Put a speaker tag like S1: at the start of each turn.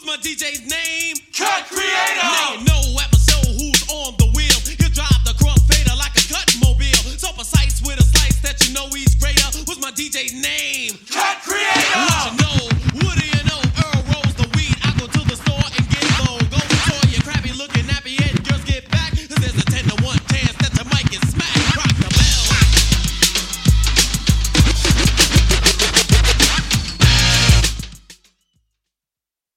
S1: my DJ's name?
S2: Cut Creator!
S1: Now you know